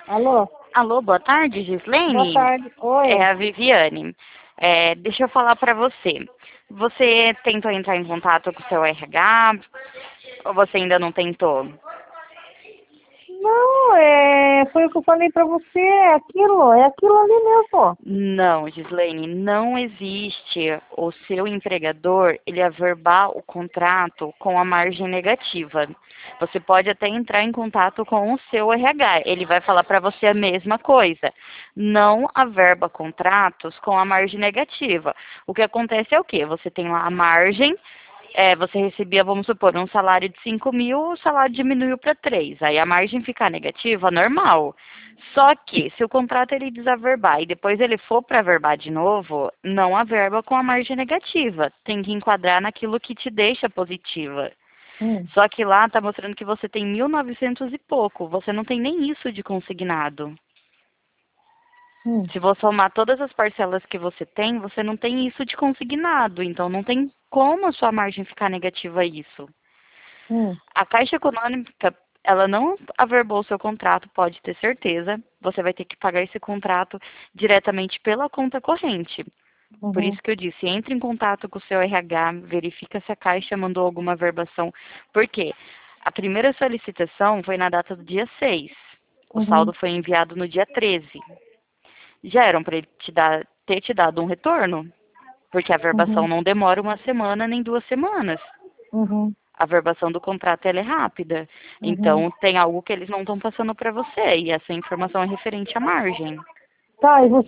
Alô? Alô, boa tarde, Boa Gislene? tarde. É Oi. a Viviane. Deixa eu falar para você. Você tentou entrar em contato com o seu RH ou você ainda não tentou? Não, foi o que eu falei pra você, é aquilo ali mesmo. Não, Gislene, não existe o seu empregador ele averbar o contrato com a margem negativa. Você pode até entrar em contato com o seu RH, ele vai falar para você a mesma coisa. Não averba contratos com a margem negativa. O que acontece é o quê? Você tem lá a margem, você recebia, vamos supor, um salário de 5.000, o salário diminuiu para 3. Aí a margem ficar negativa, normal. Só que, se o contrato ele desaverbar e depois ele for para averbar de novo, não averba com a margem negativa. Tem que enquadrar naquilo que te deixa positiva. Hum, Só que lá está mostrando que você tem 1.900 e pouco. Você não tem nem isso de consignado. hum, Se você somar todas as parcelas que você não tem isso de consignado. Então, não tem como a sua margem ficar negativa a isso. hum, A Caixa Econômica, ela não averbou o seu contrato, pode ter certeza. Você vai ter que pagar esse contrato diretamente pela conta corrente. Por uhum, isso que eu disse, entre em contato com o seu RH, verifica se a Caixa mandou alguma averbação. Por quê? A primeira solicitação foi na data do dia 6. O saldo uhum, foi enviado no dia 13. Já eram para ele ter te dado um retorno? Porque a averbação uhum, não demora uma semana nem 2 semanas. uhum, A averbação do contrato ela é rápida. uhum. Então, tem algo que eles não estão passando para você. E essa informação é referente à margem. Tá, e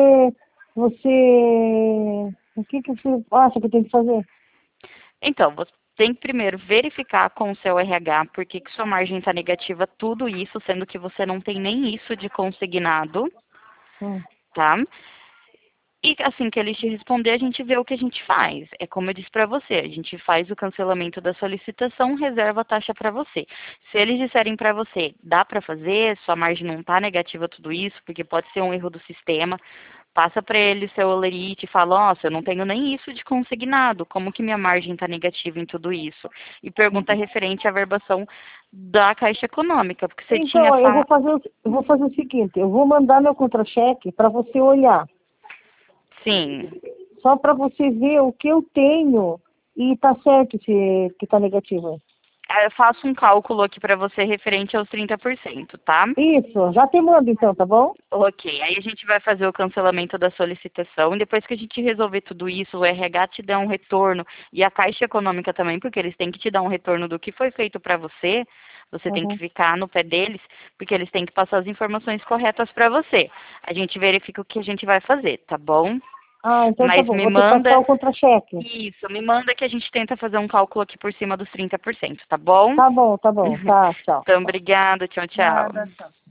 o que você acha que tem que fazer? Então, você tem que primeiro verificar com o seu RH por que sua margem está negativa, tudo isso, sendo que você não tem nem isso de consignado, Hum, tá? E assim que eles te responder, a gente vê o que a gente faz. É como eu disse para você, a gente faz o cancelamento da solicitação, reserva a taxa para você. Se eles disserem para você, dá para fazer, sua margem não está negativa tudo isso, porque pode ser um erro do sistema, passa para ele seu olerite e fala, nossa, eu não tenho nem isso de consignado, como que minha margem está negativa em tudo isso? E pergunta uhum. referente à verbação da Caixa Econômica, porque você Então, tinha... ó, eu vou fazer o seguinte, eu vou mandar meu contra-cheque para você olhar, Sim. só para você ver o que eu tenho e tá certo se que tá negativo. Eu faço um cálculo aqui para você referente aos 30%, tá? Isso, já te mando então, tá bom? Ok, aí a gente vai fazer o cancelamento da solicitação. Depois que a gente resolver tudo isso, o RH te dá um retorno e a Caixa Econômica também, porque eles têm que te dar um retorno do que foi feito para você. Você tem que Uhum. ficar no pé deles, porque eles têm que passar as informações corretas para você. A gente verifica o que a gente vai fazer, tá bom? Ah, então tá Mas bom. me Vou te passar manda o contra-cheque. isso, me manda que a gente tenta fazer um cálculo aqui por cima dos 30%, tá bom? Tá bom, tá bom. Tá, tchau. Então, obrigada, tchau, tchau. Nada, tchau.